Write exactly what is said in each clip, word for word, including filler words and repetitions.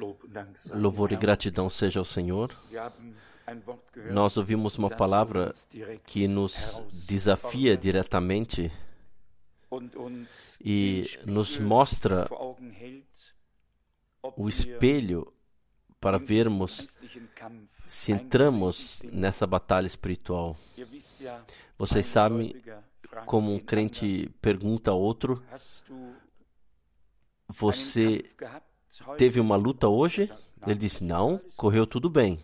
Louvor e gratidão seja ao Senhor. Nós ouvimos uma palavra que nos desafia diretamente e nos mostra o espelho para vermos se entramos nessa batalha espiritual. Vocês sabem como um crente pergunta a outro: você teve uma luta hoje? Ele disse: não, correu tudo bem.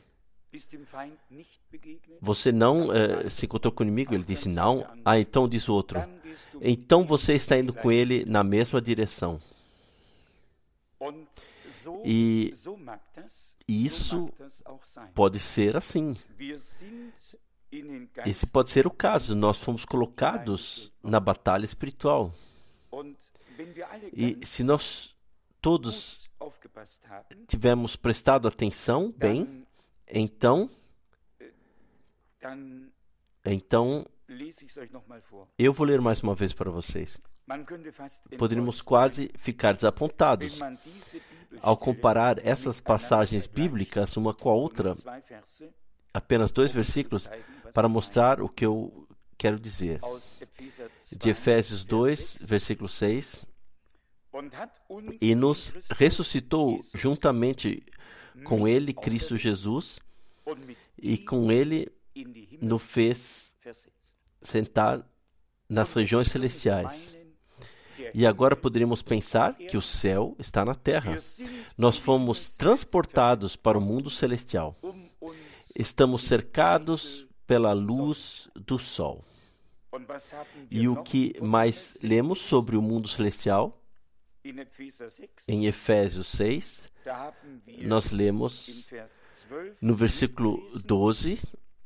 Você não eh, se encontrou com o inimigo? Ele disse: não. Ah, então diz o outro: então você está indo com ele na mesma direção. E isso pode ser assim. Esse pode ser o caso. Nós fomos colocados na batalha espiritual. E se nós todos tivermos prestado atenção bem, então, então, eu vou ler mais uma vez para vocês. Poderíamos quase ficar desapontados ao comparar essas passagens bíblicas uma com a outra, apenas dois versículos, para mostrar o que eu quero dizer. De Efésios dois, versículo seis: e nos ressuscitou juntamente com ele, Cristo Jesus, e com ele nos fez sentar nas regiões celestiais. E agora poderíamos pensar que o céu está na terra. Nós fomos transportados para o mundo celestial. Estamos cercados pela luz do sol. E o que mais lemos sobre o mundo celestial? Em Efésios seis, nós lemos no versículo doze: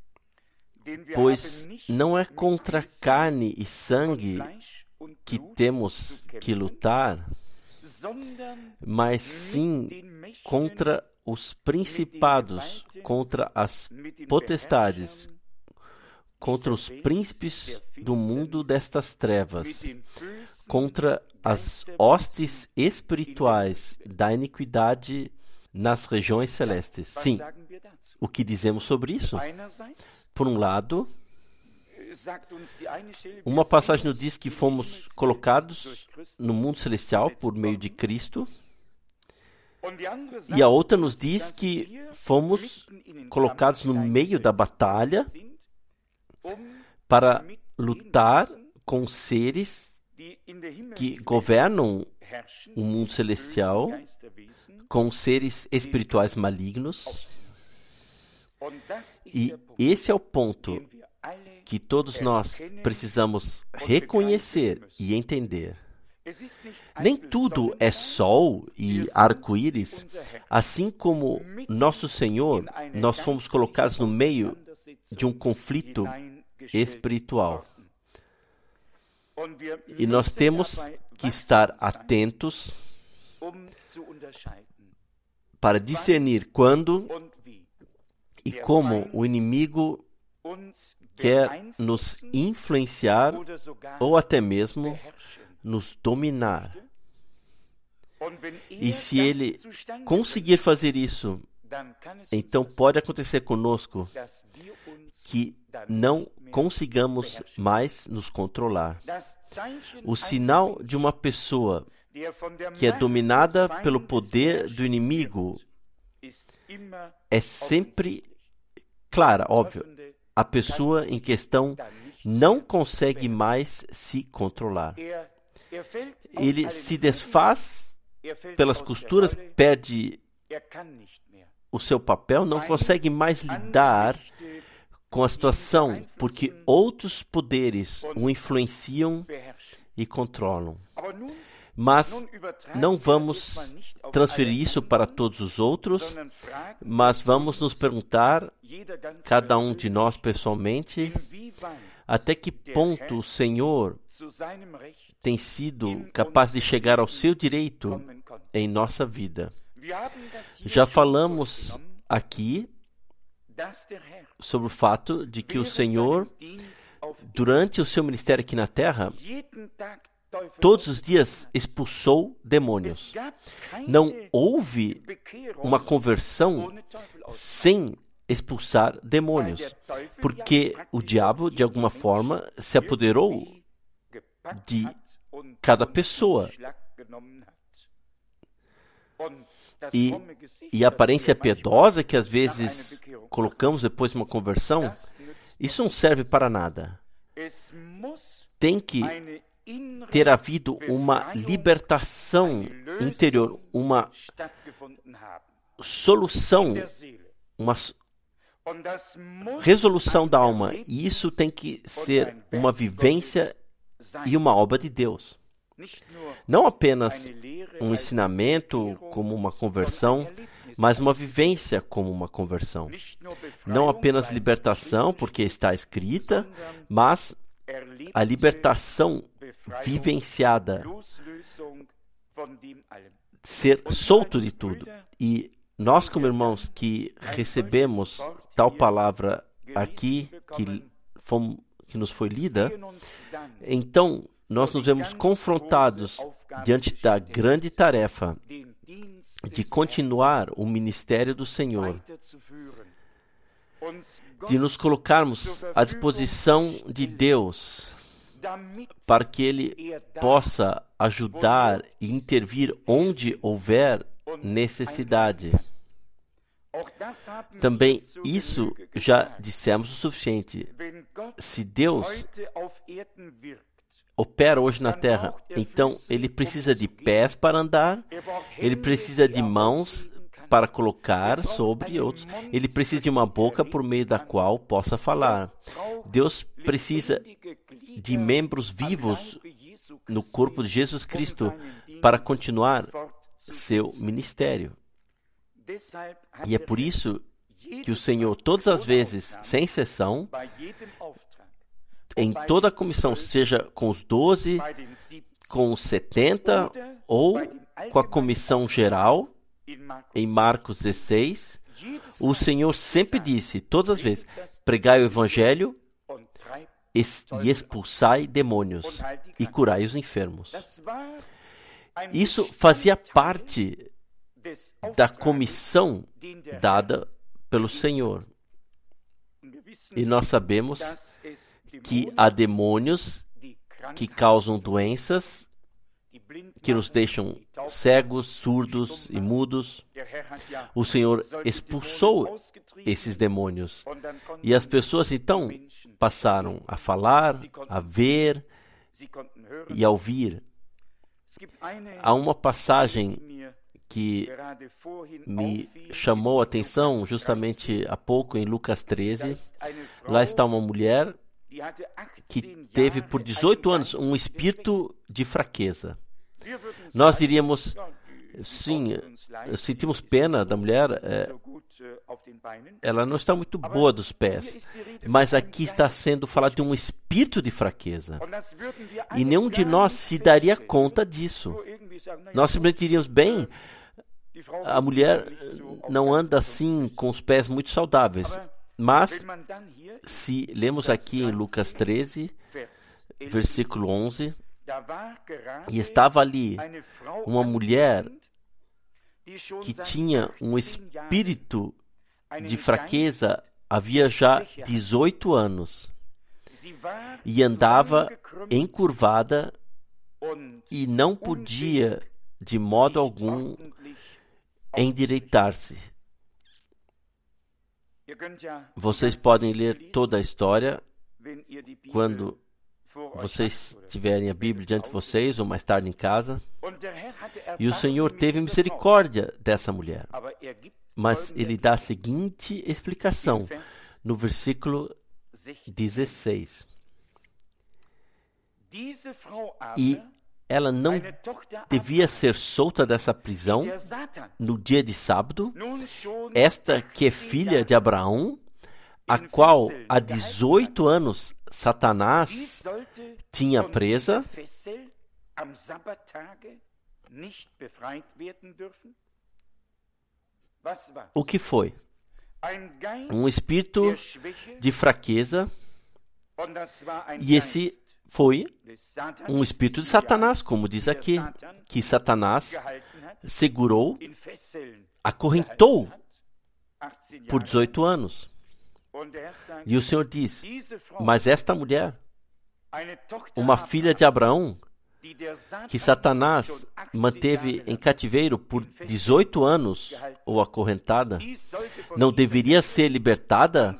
pois não é contra carne e sangue que temos que lutar, mas sim contra os principados, contra as potestades, contra os príncipes do mundo destas trevas, contra as hostes espirituais da iniquidade nas regiões celestes. Sim, o que dizemos sobre isso? Por um lado, uma passagem nos diz que fomos colocados no mundo celestial por meio de Cristo, e a outra nos diz que fomos colocados no meio da batalha para lutar com seres que governam o mundo celestial, com seres espirituais malignos. E esse é o ponto que todos nós precisamos reconhecer e entender. Nem tudo é sol e arco-íris. Assim como nosso Senhor, nós fomos colocados no meio de um conflito espiritual. E nós temos que estar atentos para discernir quando e como o inimigo quer nos influenciar ou até mesmo nos dominar. E se ele conseguir fazer isso, então pode acontecer conosco que não consigamos mais nos controlar. O sinal de uma pessoa que é dominada pelo poder do inimigo é sempre clara, óbvio. A pessoa em questão não consegue mais se controlar. Ele se desfaz pelas costuras, perde o seu papel, não consegue mais lidar com a situação, porque outros poderes o influenciam e controlam. Mas não vamos transferir isso para todos os outros, mas vamos nos perguntar, cada um de nós pessoalmente, até que ponto o Senhor tem sido capaz de chegar ao seu direito em nossa vida. Já falamos aqui sobre o fato de que o Senhor, durante o seu ministério aqui na Terra, todos os dias expulsou demônios. Não houve uma conversão sem expulsar demônios, porque o diabo, de alguma forma, se apoderou de cada pessoa. E, e a aparência piedosa que às vezes colocamos depois de uma conversão, isso não serve para nada. Tem que ter havido uma libertação interior, uma solução, uma resolução da alma. E isso tem que ser uma vivência e uma obra de Deus. Não apenas um ensinamento como uma conversão, mas uma vivência como uma conversão. Não apenas libertação, porque está escrita, mas a libertação vivenciada, ser solto de tudo. E nós, como irmãos, que recebemos tal palavra aqui, que, fomos, que nos foi lida, então nós nos vemos confrontados diante da grande tarefa de continuar o ministério do Senhor, de nos colocarmos à disposição de Deus para que Ele possa ajudar e intervir onde houver necessidade. Também isso já dissemos o suficiente. Se Deus opera hoje na terra, então Ele precisa de pés para andar, Ele precisa de mãos para colocar sobre outros, Ele precisa de uma boca por meio da qual possa falar. Deus precisa de membros vivos no corpo de Jesus Cristo para continuar seu ministério. E é por isso que o Senhor, todas as vezes, sem exceção, em toda a comissão, seja com os doze, com os setenta, ou com a comissão geral, em Marcos dezesseis, o Senhor sempre disse, todas as vezes, pregai o Evangelho e expulsai demônios e curai os enfermos. Isso fazia parte da comissão dada pelo Senhor. E nós sabemos que há demônios que causam doenças, que nos deixam cegos, surdos e mudos. O Senhor expulsou esses demônios. E as pessoas então passaram a falar, a ver e a ouvir. Há uma passagem que me chamou a atenção justamente há pouco em Lucas treze. Lá está uma mulher que teve por dezoito anos um espírito de fraqueza. Nós diríamos, sim, sentimos pena da mulher, é, ela não está muito boa dos pés, mas aqui está sendo falado de um espírito de fraqueza. E nenhum de nós se daria conta disso. Nós simplesmente diríamos, bem, a mulher não anda assim com os pés muito saudáveis. Mas, se lemos aqui em Lucas treze, versículo onze, e estava ali uma mulher que tinha um espírito de fraqueza, havia já dezoito anos, e andava encurvada e não podia, de modo algum, endireitar-se. Vocês podem ler toda a história quando vocês tiverem a Bíblia diante de vocês, ou mais tarde em casa. E o Senhor teve misericórdia dessa mulher. Mas Ele dá a seguinte explicação no versículo dezesseis. E ela não devia ser solta dessa prisão no dia de sábado, esta que é filha de Abraão, a qual há dezoito anos Satanás tinha presa. O que foi? Um espírito de fraqueza, e esse foi um espírito de Satanás, como diz aqui, que Satanás segurou, acorrentou por dezoito anos. E o Senhor diz, mas esta mulher, uma filha de Abraão, que Satanás manteve em cativeiro por dezoito anos, ou acorrentada, não deveria ser libertada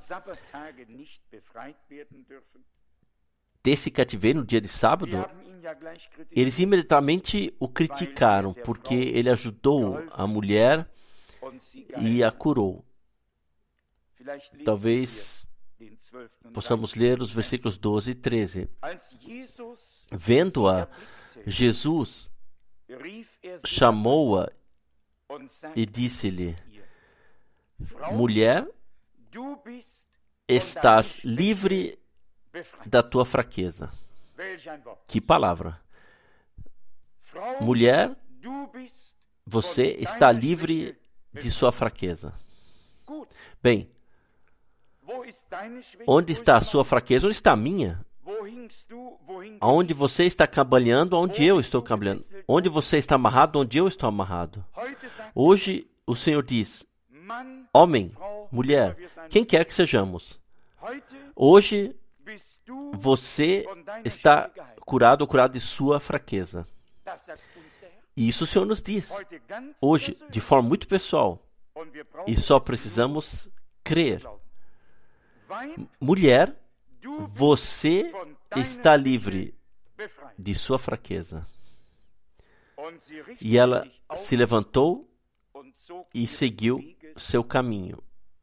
desse cativeiro no dia de sábado? Eles imediatamente o criticaram, porque ele ajudou a mulher e a curou. Talvez possamos ler os versículos doze e treze. Vendo-a, Jesus chamou-a e disse-lhe, mulher, estás livre da tua fraqueza. Que palavra! Mulher, você está livre de sua fraqueza. Bem, onde está a sua fraqueza? Onde está a minha? Onde você está cambaleando, onde eu estou cambaleando. Onde você está amarrado, onde eu estou amarrado. Hoje o Senhor diz, homem, mulher, quem quer que sejamos. Hoje você está curado ou curado de sua fraqueza. E isso o Senhor nos diz. Hoje, de forma muito pessoal. E só precisamos crer. Mulher, você está livre de sua fraqueza. E ela se levantou e seguiu seu caminho.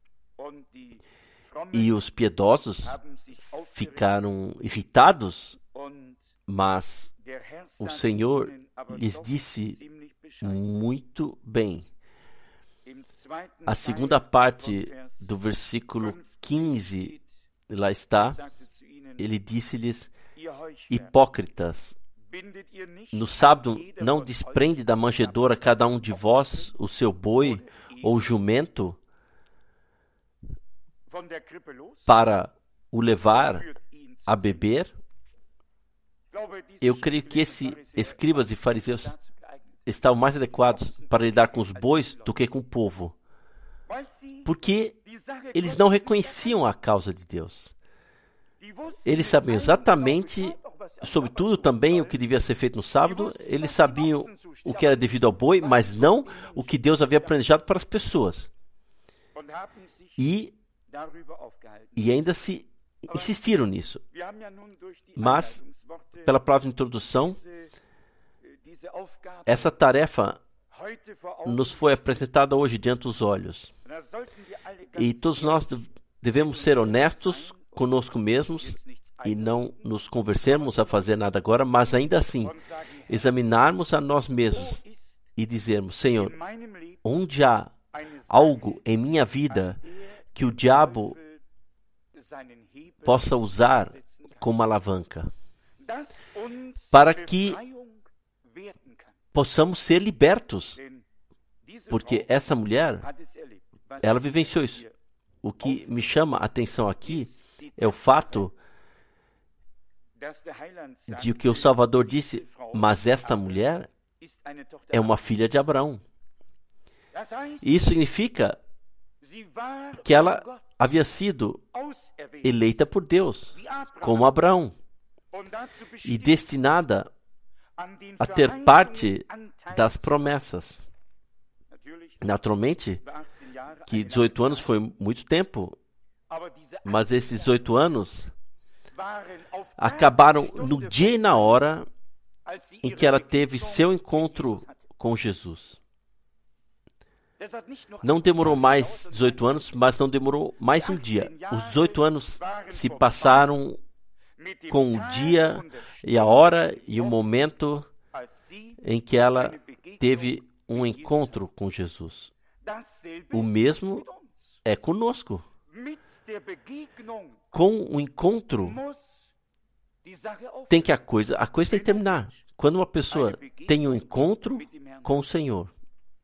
E os piedosos ficaram irritados, mas o Senhor lhes disse muito bem. A segunda parte do versículo quinze, lá está, ele disse-lhes, hipócritas, no sábado não desprende da manjedoura cada um de vós o seu boi ou jumento para o levar a beber? Eu creio que esses escribas e fariseus estavam mais adequados para lidar com os bois do que com o povo, porque eles não reconheciam a causa de Deus. Eles sabiam exatamente, sobretudo também, o que devia ser feito no sábado. Eles sabiam o que era devido ao boi, mas não o que Deus havia planejado para as pessoas. E, e ainda se insistiram nisso. Mas, pela palavra de introdução, essa tarefa nos foi apresentada hoje diante dos olhos. E todos nós devemos ser honestos conosco mesmos e não nos convencermos a fazer nada agora, mas ainda assim, examinarmos a nós mesmos e dizermos, Senhor, onde há algo em minha vida que o diabo possa usar como alavanca, para que possamos ser libertos, porque essa mulher, ela vivenciou isso. O que me chama a atenção aqui é o fato de que o Salvador disse, mas esta mulher é uma filha de Abraão. Isso significa que ela havia sido eleita por Deus, como Abraão, e destinada a ter parte das promessas. Naturalmente, que dezoito anos foi muito tempo, mas esses dezoito anos acabaram no dia e na hora em que ela teve seu encontro com Jesus. Não demorou mais dezoito anos, mas não demorou mais um dia. Os dezoito anos se passaram com o dia e a hora e o momento em que ela teve um encontro com Jesus. O mesmo é conosco. Com o encontro, tem que a coisa, a coisa tem que terminar. Quando uma pessoa tem um encontro com o Senhor.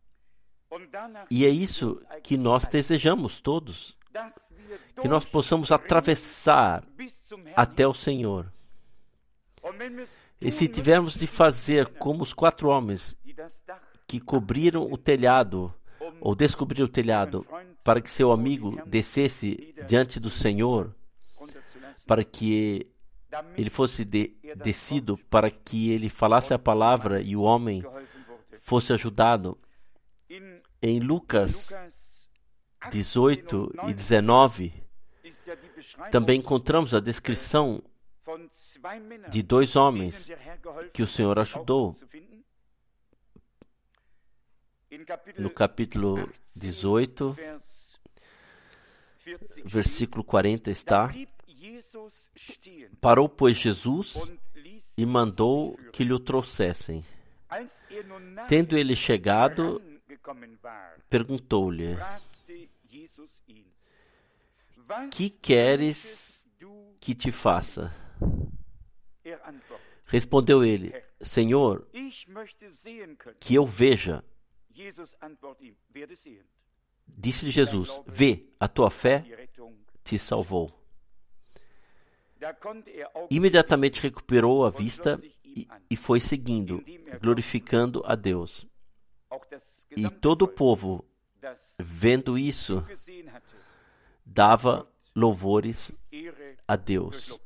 E é isso que nós desejamos todos. Que nós possamos atravessar até o Senhor. E se tivermos de fazer como os quatro homens que cobriram o telhado, ou descobriram o telhado, para que seu amigo descesse diante do Senhor, para que ele fosse de, descido, para que ele falasse a palavra e o homem fosse ajudado. Em Lucas dezoito e dezenove, também encontramos a descrição de dois homens que o Senhor ajudou. No capítulo dezoito, versículo quarenta está: Parou, pois, Jesus e mandou que lhe o trouxessem. Tendo ele chegado, perguntou-lhe: Que queres que te faça? Respondeu ele: Senhor, que eu veja. Disse-lhe Jesus: Vê, a tua fé te salvou. Imediatamente recuperou a vista e, e foi seguindo, glorificando a Deus. E todo o povo, vendo isso, dava louvores a Deus.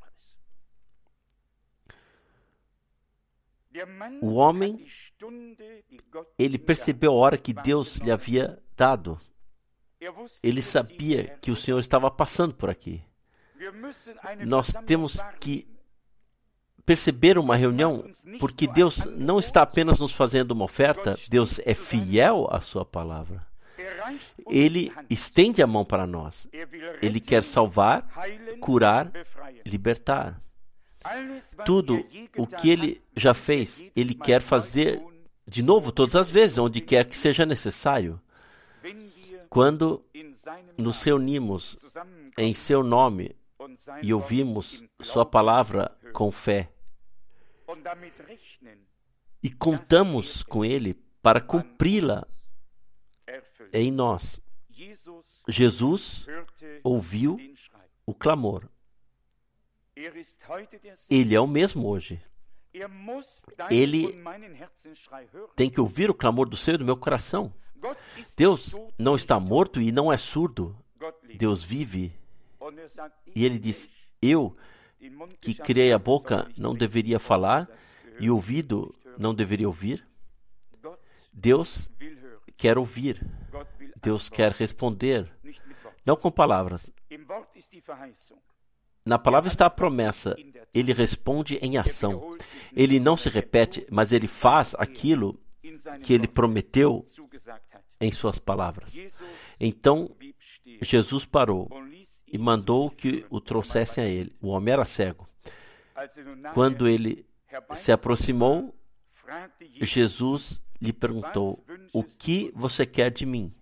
O homem, ele percebeu a hora que Deus lhe havia dado. Ele sabia que o Senhor estava passando por aqui. Nós temos que perceber uma reunião, porque Deus não está apenas nos fazendo uma oferta, Deus é fiel à sua palavra. Ele estende a mão para nós. Ele quer salvar, curar, libertar. Tudo o que Ele já fez, Ele quer fazer de novo todas as vezes, onde quer que seja necessário. Quando nos reunimos em Seu nome e ouvimos Sua palavra com fé e contamos com Ele para cumpri-la em nós, Jesus ouviu o clamor. Ele é o mesmo hoje. Ele tem que ouvir o clamor do seu e do meu coração. Deus não está morto e não é surdo. Deus vive. E Ele diz: Eu, que criei a boca, não deveria falar, e o ouvido não deveria ouvir? Deus quer ouvir. Deus quer responder, não com palavras. Na palavra está a promessa. Ele responde em ação. Ele não se repete, mas ele faz aquilo que ele prometeu em suas palavras. Então, Jesus parou e mandou que o trouxessem a ele. O homem era cego. Quando ele se aproximou, Jesus lhe perguntou: O que você quer de mim?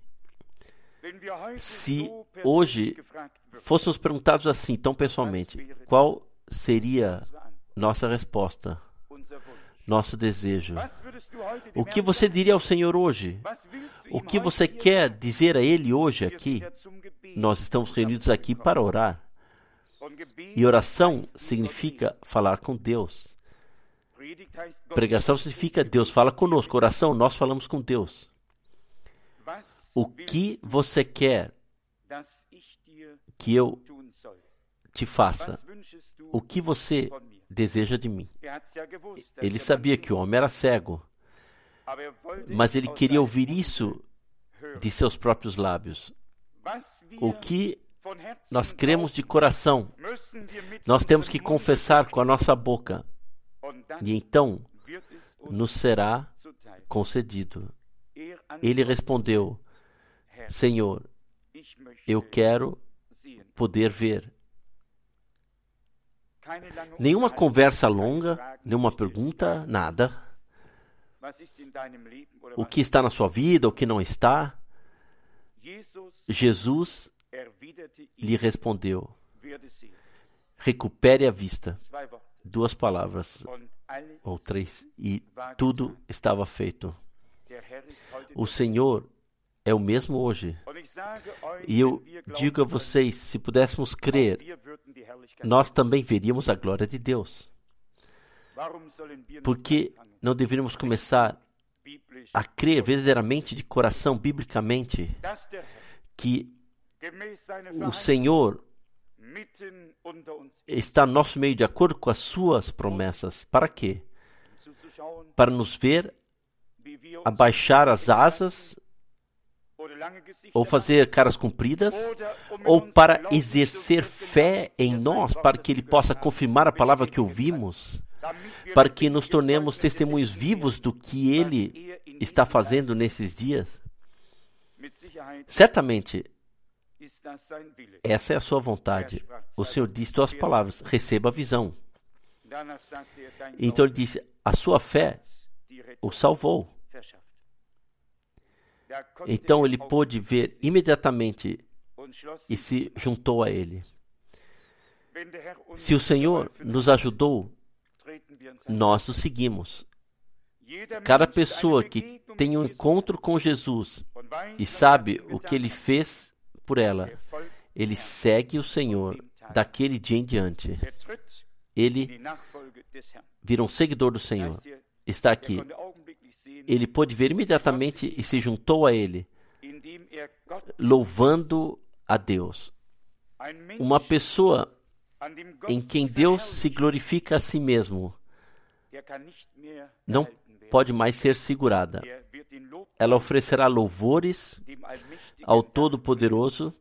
Se hoje fôssemos perguntados assim, tão pessoalmente, qual seria nossa resposta, nosso desejo? O que você diria ao Senhor hoje? O que você quer dizer a Ele hoje aqui? Nós estamos reunidos aqui para orar. E oração significa falar com Deus. Pregação significa Deus fala conosco. Oração, nós falamos com Deus. O que você quer que eu te faça? O que você deseja de mim? Ele sabia que o homem era cego, mas ele queria ouvir isso de seus próprios lábios. O que nós cremos de coração, nós temos que confessar com a nossa boca, e então nos será concedido. Ele respondeu: Senhor, eu quero poder ver. Nenhuma conversa longa, nenhuma pergunta, nada. O que está na sua vida, o que não está? Jesus lhe respondeu: recupere a vista. Duas palavras, ou três, e tudo estava feito. O Senhor é o mesmo hoje. E eu digo a vocês, se pudéssemos crer, nós também veríamos a glória de Deus. Por que não deveríamos começar a crer verdadeiramente, de coração, biblicamente, que o Senhor está no nosso meio de acordo com as suas promessas? Para quê? Para nos ver abaixar as asas, ou fazer caras compridas, ou para exercer fé em nós, para que Ele possa confirmar a palavra que ouvimos, para que nos tornemos testemunhos vivos do que Ele está fazendo nesses dias? Certamente, essa é a sua vontade. O Senhor disse suas palavras: receba a visão. Então Ele disse: a sua fé o salvou. Então ele pôde ver imediatamente e se juntou a Ele. Se o Senhor nos ajudou, nós o seguimos. Cada pessoa que tem um encontro com Jesus e sabe o que Ele fez por ela, ele segue o Senhor daquele dia em diante. Ele vira um seguidor do Senhor. Está aqui. Ele pôde ver imediatamente e se juntou a Ele, louvando a Deus. Uma pessoa em quem Deus se glorifica a si mesmo não pode mais ser segurada. Ela oferecerá louvores ao Todo-Poderoso,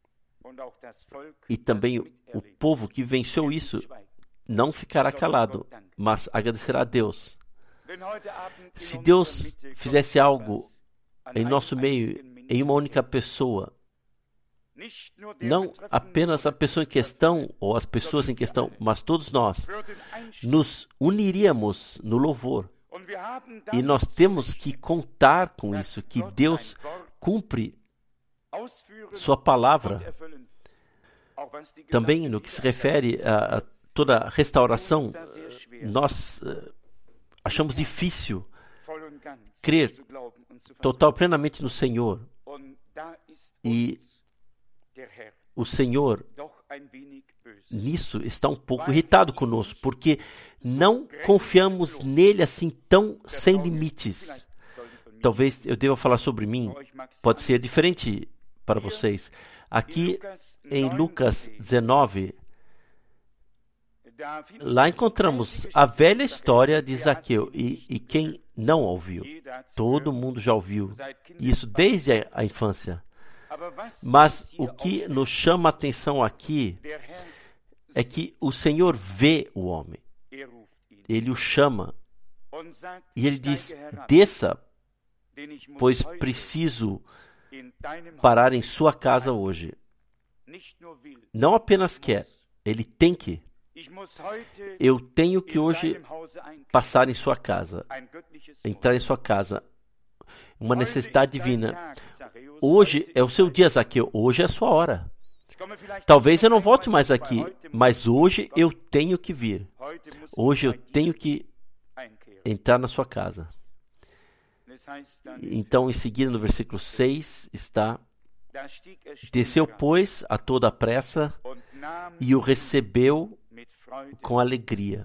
e também o povo que venceu isso não ficará calado, mas agradecerá a Deus. Se Deus fizesse algo em nosso meio, em uma única pessoa, não apenas a pessoa em questão ou as pessoas em questão, mas todos nós, nos uniríamos no louvor. E nós temos que contar com isso, que Deus cumpre sua palavra. Também no que se refere a, a toda a restauração, nós uh, achamos difícil crer total, plenamente no Senhor. E o Senhor, nisso, está um pouco irritado conosco, porque não confiamos nele assim tão sem limites. Talvez eu deva falar sobre mim, pode ser diferente para vocês. Aqui em Lucas dezenove, lá encontramos a velha história de Zaqueu, e, e quem não ouviu? Todo mundo já ouviu isso desde a, a infância. Mas o que nos chama a atenção aqui é que o Senhor vê o homem. Ele o chama e ele diz: desça, pois preciso parar em sua casa hoje. Não apenas quer, ele tem que. Eu tenho que hoje passar em sua casa, entrar em sua casa. Uma necessidade divina. Hoje é o seu dia, Zaqueu. Hoje é a sua hora. Talvez eu não volte mais aqui, mas hoje eu tenho que vir. Hoje eu tenho que entrar na sua casa. Então, em seguida, no versículo seis, está: desceu, pois, a toda a pressa e o recebeu com alegria.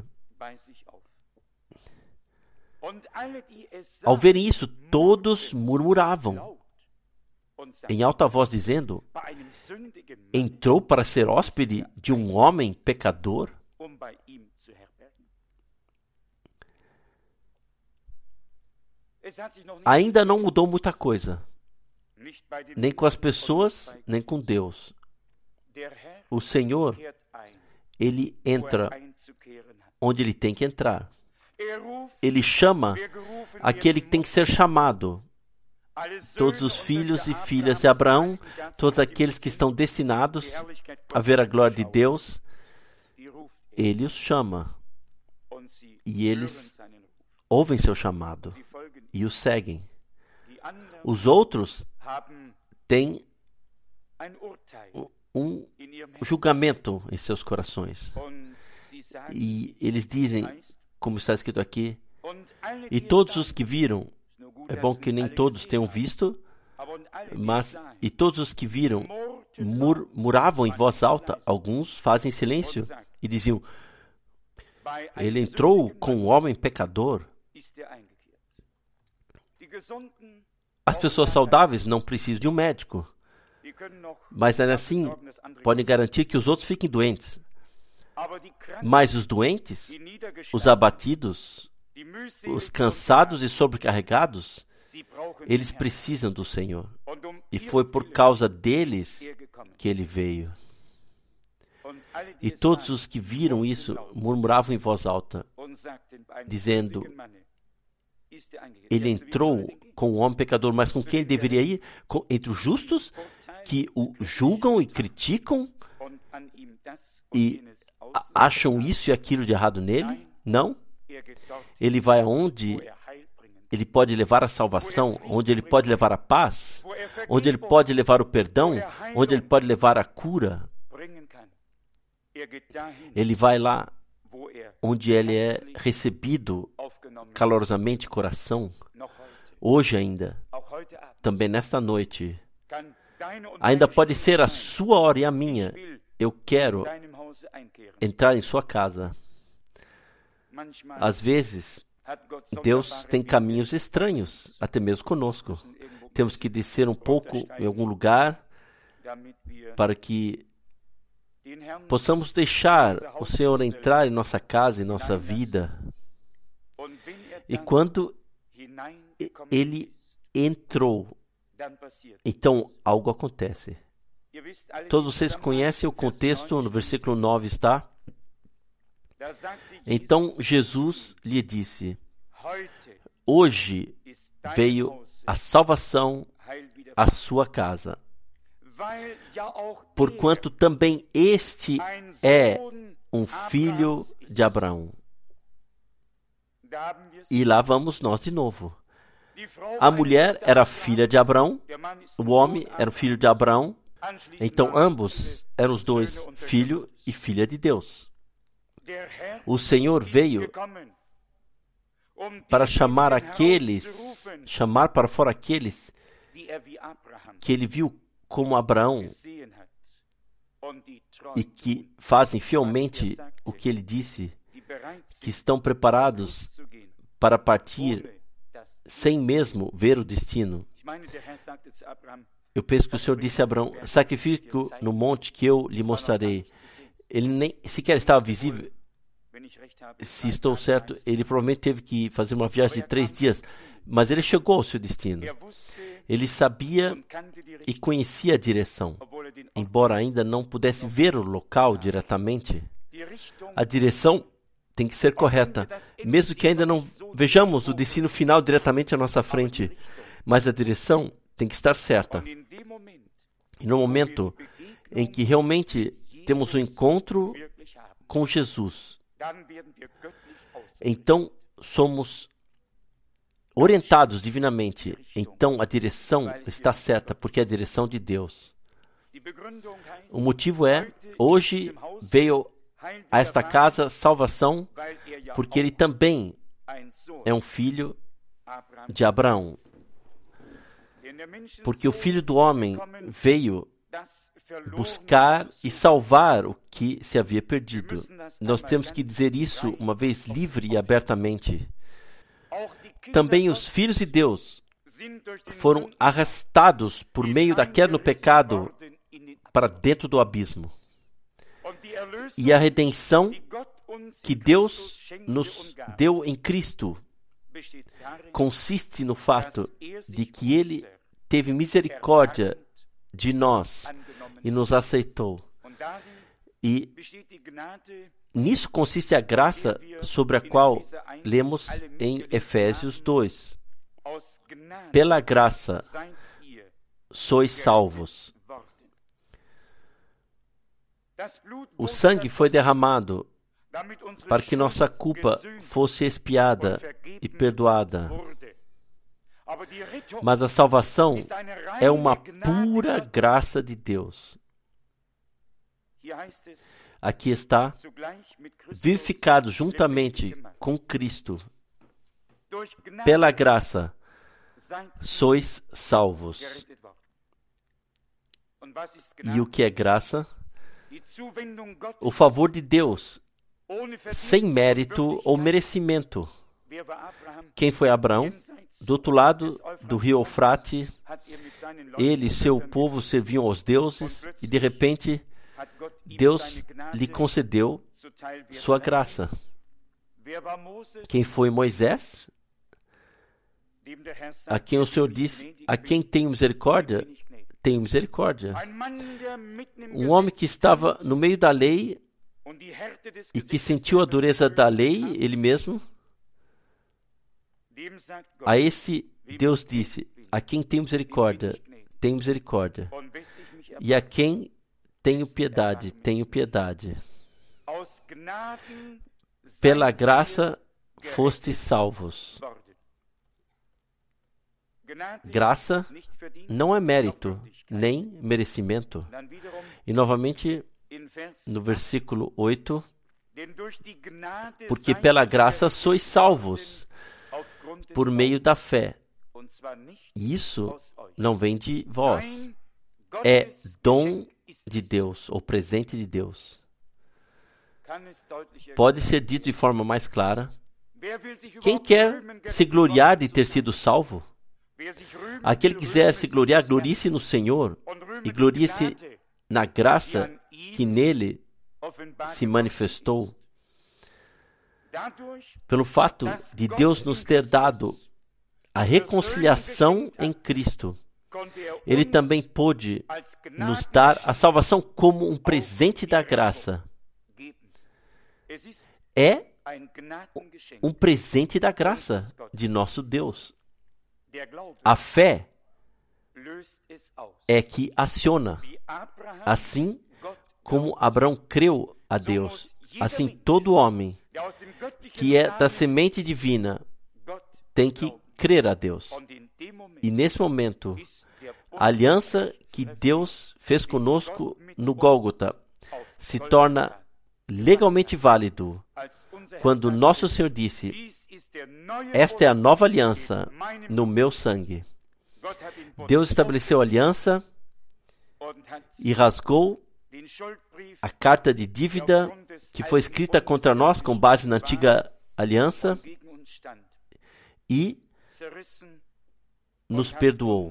Ao verem isso, todos murmuravam em alta voz, dizendo: entrou para ser hóspede de um homem pecador? Ainda não mudou muita coisa, nem com as pessoas, nem com Deus. O Senhor, Ele entra onde Ele tem que entrar. Ele chama aquele que tem que ser chamado. Todos os filhos e filhas de Abraão, todos aqueles que estão destinados a ver a glória de Deus, Ele os chama. E eles ouvem seu chamado e o seguem. Os outros têm um julgamento em seus corações. E eles dizem, como está escrito aqui: e todos os que viram, é bom que nem todos tenham visto, mas e todos os que viram murmuravam em voz alta. Alguns fazem silêncio e diziam: Ele entrou com um homem pecador. As pessoas saudáveis não precisam de um médico, mas ainda assim podem garantir que os outros fiquem doentes. Mas os doentes, os abatidos, os cansados e sobrecarregados, eles precisam do Senhor. E foi por causa deles que ele veio. E todos os que viram isso murmuravam em voz alta, dizendo: ele entrou com um homem pecador, mas com quem ele deveria ir? Com, entre os justos, que o julgam e criticam e acham isso e aquilo de errado nele? Não. Ele vai aonde ele pode levar a salvação, onde ele pode levar a paz, onde ele pode levar o perdão, onde ele pode levar a cura. Ele vai lá onde ele é recebido calorosamente, coração. Hoje ainda, também nesta noite, ainda pode ser a sua hora e a minha. Eu quero entrar em sua casa. Às vezes, Deus tem caminhos estranhos, até mesmo conosco. Temos que descer um pouco em algum lugar para que possamos deixar o Senhor entrar em nossa casa, em nossa vida. E quando ele entrou, então algo acontece. Todos vocês conhecem o contexto, no versículo nove está: então Jesus lhe disse: hoje veio a salvação à sua casa, porquanto também este é um filho de Abraão. E lá vamos nós de novo. A mulher era filha de Abraão, o homem era filho de Abraão, então ambos eram os dois filho e filha de Deus. O Senhor veio para chamar aqueles, chamar para fora aqueles que ele viu como Abraão e que fazem fielmente o que ele disse, que estão preparados para partir sem mesmo ver o destino. Eu penso que o Senhor disse a Abraão: sacrifico no monte que eu lhe mostrarei. Ele nem sequer estava visível. Se estou certo, ele provavelmente teve que fazer uma viagem de três dias, mas ele chegou ao seu destino. Ele sabia e conhecia a direção, embora ainda não pudesse ver o local diretamente. A direção tem que ser correta, mesmo que ainda não vejamos o destino final diretamente à nossa frente, mas a direção tem que estar certa. E no momento em que realmente temos um encontro com Jesus, então somos orientados divinamente. Então a direção está certa, porque é a direção de Deus. O motivo é: hoje veio a esta casa salvação, porque ele também é um filho de Abraão. Porque o Filho do Homem veio buscar e salvar o que se havia perdido. Nós temos que dizer isso uma vez livre e abertamente. Também os filhos de Deus foram arrastados por meio da queda no pecado para dentro do abismo. E a redenção que Deus nos deu em Cristo consiste no fato de que Ele teve misericórdia de nós e nos aceitou. E nisso consiste a graça sobre a qual lemos em Efésios dois. Pela graça sois salvos. O sangue foi derramado para que nossa culpa fosse expiada e perdoada. Mas a salvação é uma pura graça de Deus. Aqui está: vivificado juntamente com Cristo. Pela graça sois salvos. E o que é graça? O favor de Deus sem mérito ou merecimento. Quem foi Abraão? Do outro lado do rio Eufrate, ele e seu povo serviam aos deuses e, de repente, Deus lhe concedeu sua graça. Quem foi Moisés? A quem o Senhor disse: a quem tenho misericórdia, tenho misericórdia. Um homem que estava no meio da lei e que sentiu a dureza da lei, ele mesmo. A esse Deus disse: a quem tenho misericórdia, tenho misericórdia. E a quem tenho piedade, tenho piedade. Pela graça fostes salvos. Graça não é mérito, nem merecimento. E novamente, no versículo oito, porque pela graça sois salvos, por meio da fé. E isso não vem de vós. É dom de Deus, ou presente de Deus. Pode ser dito de forma mais clara: quem quer se gloriar de ter sido salvo? Aquele que quiser se gloriar, glorie-se no Senhor e glorie-se na graça que nele se manifestou. Pelo fato de Deus nos ter dado a reconciliação em Cristo, Ele também pôde nos dar a salvação como um presente da graça. É um presente da graça de nosso Deus. A fé é que aciona. Assim como Abraão creu a Deus, assim todo homem que é da semente divina tem que crer a Deus. E nesse momento, a aliança que Deus fez conosco no Gólgota se torna legalmente válido quando nosso Senhor disse: esta é a nova aliança no meu sangue. Deus estabeleceu a aliança e rasgou a carta de dívida que foi escrita contra nós com base na antiga aliança e nos perdoou.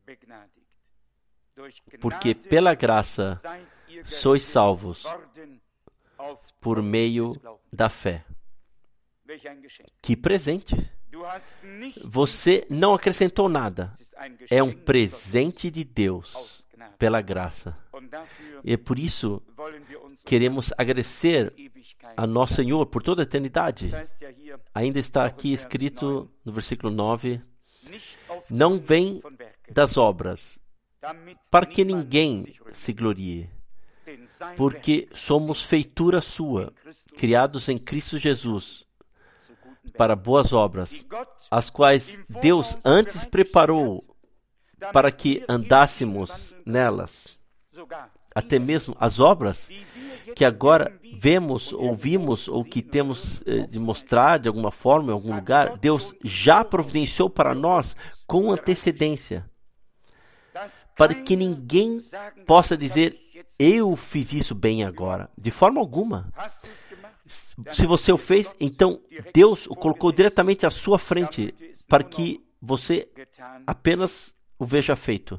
Porque pela graça sois salvos por meio da fé. Que presente! Você não acrescentou nada. É um presente de Deus pela graça. E é por isso queremos agradecer a nosso Senhor por toda a eternidade. Ainda está aqui escrito no versículo nove: não vem das obras, para que ninguém se glorie, porque somos feitura sua, criados em Cristo Jesus, para boas obras, as quais Deus antes preparou para que andássemos nelas. Até mesmo as obras que agora vemos, ouvimos ou que temos eh, de mostrar de alguma forma em algum lugar, Deus já providenciou para nós com antecedência, para que ninguém possa dizer: eu fiz isso bem agora. De forma alguma. Se você o fez, então Deus o colocou diretamente à sua frente para que você apenas o veja feito.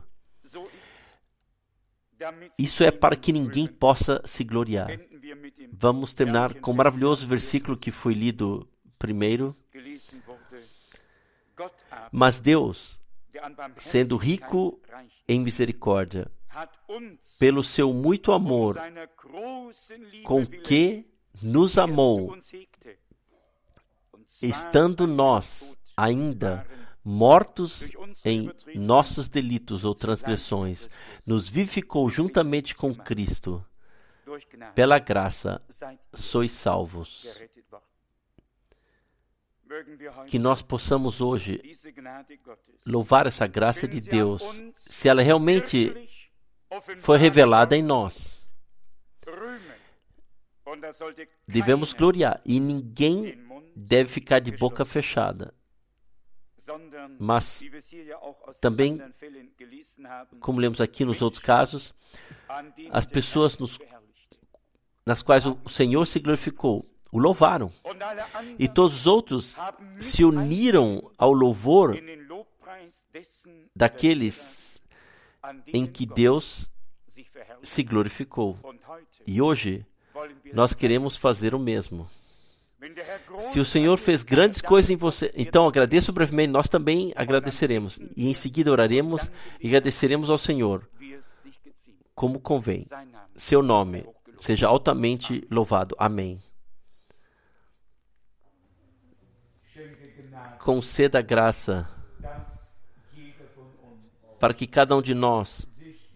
Isso é para que ninguém possa se gloriar. Vamos terminar com o maravilhoso versículo que foi lido primeiro. Mas Deus, sendo rico em misericórdia, pelo seu muito amor com que nos amou, estando nós ainda mortos em nossos delitos ou transgressões, nos vivificou juntamente com Cristo. Pela graça sois salvos. Que nós possamos hoje louvar essa graça de Deus, se ela realmente foi revelada em nós. Devemos gloriar, e ninguém deve ficar de boca fechada. Mas também, como lemos aqui nos outros casos, as pessoas nos, nas quais o Senhor se glorificou, o louvaram. E todos os outros se uniram ao louvor daqueles em que Deus se glorificou. E hoje, nós queremos fazer o mesmo. Se o Senhor fez grandes coisas em você, então agradeça brevemente, nós também agradeceremos. E em seguida oraremos e agradeceremos ao Senhor, como convém. Seu nome seja altamente louvado. Amém. Conceda graça para que cada um de nós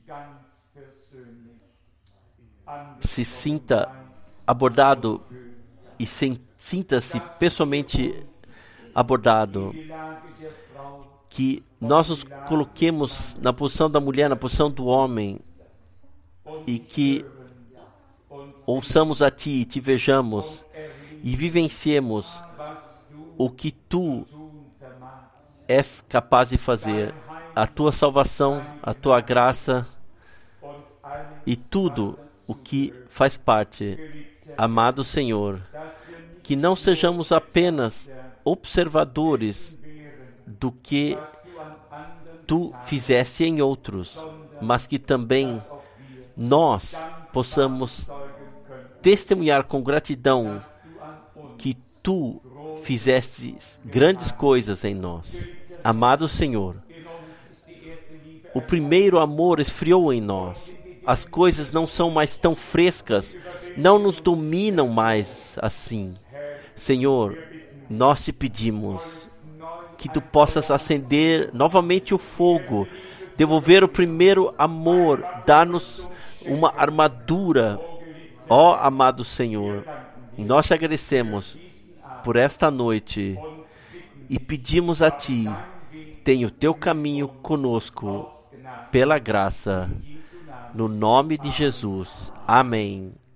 se sinta abordado e sinta-se pessoalmente abordado, que nós nos coloquemos na posição da mulher, na posição do homem, e que ouçamos a Ti, Te vejamos e vivenciemos o que Tu és capaz de fazer, a Tua salvação, a Tua graça e tudo o que faz parte. Amado Senhor, que não sejamos apenas observadores do que Tu fizeste em outros, mas que também nós possamos testemunhar com gratidão que Tu fizeste grandes coisas em nós. Amado Senhor, o primeiro amor esfriou em nós. As coisas não são mais tão frescas, não nos dominam mais assim. Senhor, nós te pedimos que Tu possas acender novamente o fogo, devolver o primeiro amor, dar-nos uma armadura. Ó amado Senhor, nós te agradecemos por esta noite e pedimos a Ti, tenha o Teu caminho conosco, pela graça. No nome de Jesus. Amém.